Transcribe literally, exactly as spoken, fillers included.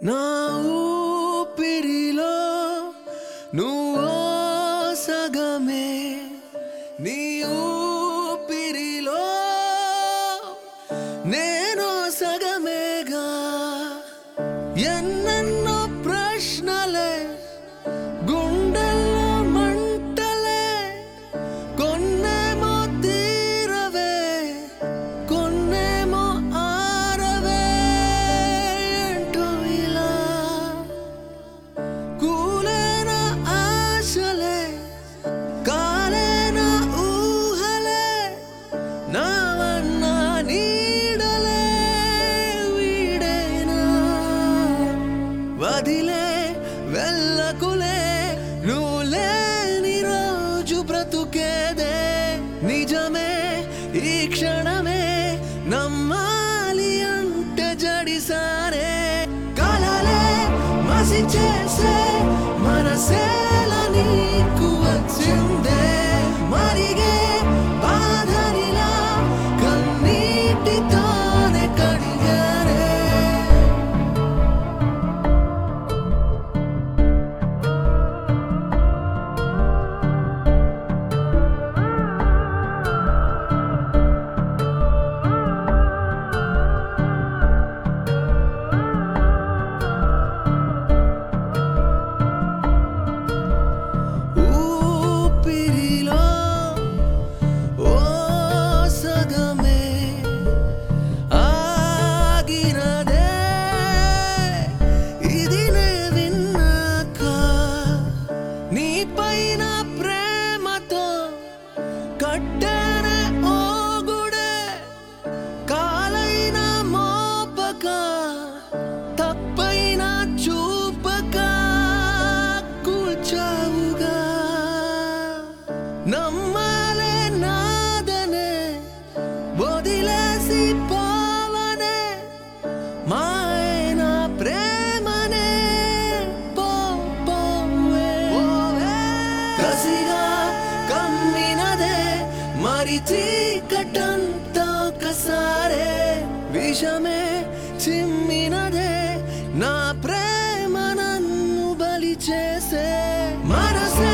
నా ఊపిరిలో నువ్వో సగమే, నీ ఊపిరిలో నేను సగమేగా. ఎన్నెన్నో ప్రశ్నలే గుండెల్లో మంటలే, కొన్నేమో తీరవే కొన్నేమో ఆరవే. ఏంటో ఇలా కూలేన ఆశలే కాలేన ఊహలే, నావన్న నీడలే వీడేనా. వదిలే వెళ్ళకులే నువ్వు లేని రోజు బ్రతుకేదే నిజమే. ఈ క్షణమే నమ్మాలి అంటే జడిసారే, కలలే మసి చేసే మనసేల నీకు వచ్చిందే. మరిగే బాధనిలా కన్నీటితోనే కడిగారే. ఊపిరిలో ఓ సగమే ఆగినదే, ఇది నే విన్నాక. నీ పైన ప్రేమతో కట్టనే ఓ గుడే, కాలైన మోపక తప్పైన చూపక కూల్చావుగా. నమ్మాలే నాదనే వదిలేసి పోవనే, మాయన ప్రేమనే పో పోవే. కసిగా కమ్మినదే మరి చీకటంతా ఒకసారే, విషమే చిమ్మినదే నా ప్రేమ నన్ను బలి చేసే. మనసే